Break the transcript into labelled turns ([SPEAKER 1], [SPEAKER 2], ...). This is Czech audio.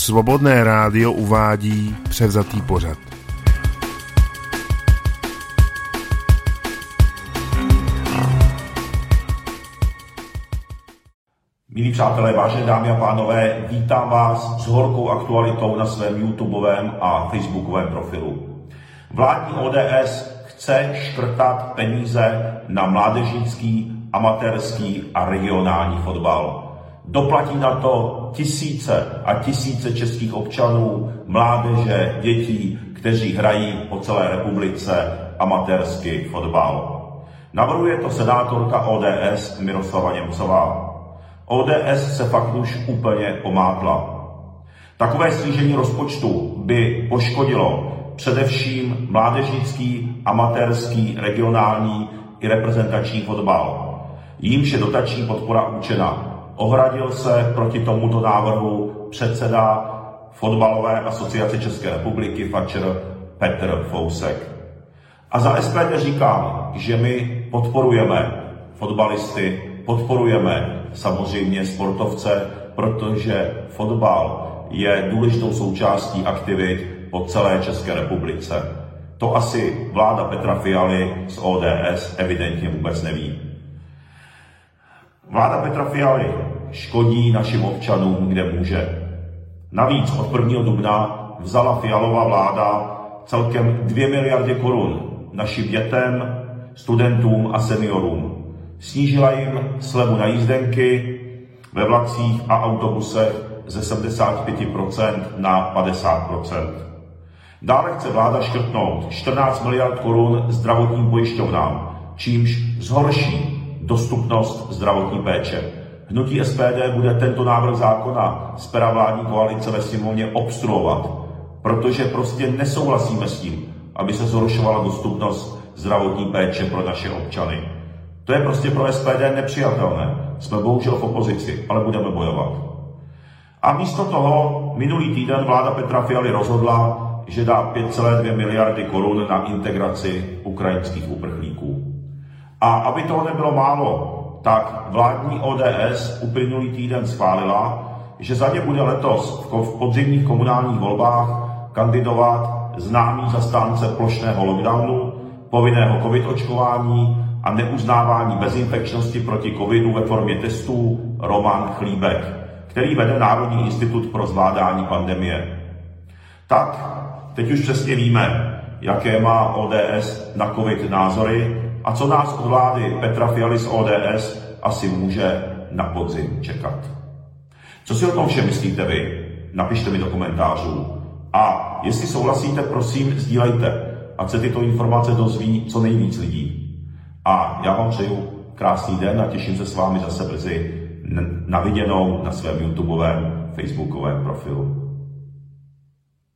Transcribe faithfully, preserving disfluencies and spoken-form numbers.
[SPEAKER 1] Svobodné rádio uvádí převzatý pořad.
[SPEAKER 2] Milí přátelé, vážené dámy a pánové, vítám vás s horkou aktualitou na svém YouTubeovém a Facebookovém profilu. Vládní O D S chce škrtat peníze na mládežnický, amatérský a regionální fotbal. Doplatí na to tisíce a tisíce českých občanů, mládeže, dětí, kteří hrají po celé republice amatérský fotbal. Navrhuje to senátorka O D S Miroslava Němcová. O D S se fakt už úplně pomátla. Takové snížení rozpočtu by poškodilo především mládežnický, amatérský, regionální i reprezentační fotbal. Jímž je dotační podpora určena. Ohradil se proti tomuto návrhu předseda Fotbalové asociace České republiky FAČR Petr Fousek. A za S P D říkám, že my podporujeme fotbalisty, podporujeme samozřejmě sportovce, protože fotbal je důležitou součástí aktivit po celé České republice. To asi vláda Petra Fialy z O D S evidentně vůbec neví. Vláda Petra Fialy škodí našim občanům, kde může. Navíc od prvního dubna vzala Fialova vláda celkem dvě miliardy korun našim dětem, studentům a seniorům. Snížila jim slevu na jízdenky ve vlacích a autobusech ze sedmdesát pět procent na padesát procent. Dále chce vláda škrtnout čtrnáct miliard korun zdravotním pojišťovnám, čímž zhorší dostupnost zdravotní péče. Hnutí S P D bude tento návrh zákona z pera vládní koalice ve sněmovně obstruovat, protože prostě nesouhlasíme s tím, aby se zhoršovala dostupnost zdravotní péče pro naše občany. To je prostě pro S P D nepřijatelné. Jsme bohužel v opozici, ale budeme bojovat. A místo toho minulý týden vláda Petra Fialy rozhodla, že dá pět celé dvě miliardy korun na integraci ukrajinských uprchlíků. A aby toho nebylo málo, tak vládní O D S uplynulý týden schválila, že za ně bude letos v podzimních komunálních volbách kandidovat známý zastánce plošného lockdownu, povinného covid očkování a neuznávání bezinfekčnosti proti covidu ve formě testů Roman Chlíbek, který vede Národní institut pro zvládání pandemie. Tak, teď už přesně víme, jaké má O D S na covid názory a co nás od vlády Petra Fialy z O D S asi může na podzim čekat. Co si o tom vše myslíte vy? Napište mi do komentářů. A jestli souhlasíte, prosím, sdílejte, ať se tyto informace dozví co nejvíc lidí. A já vám přeju krásný den a těším se s vámi zase brzy na viděnou na svém YouTubeovém, Facebookovém profilu.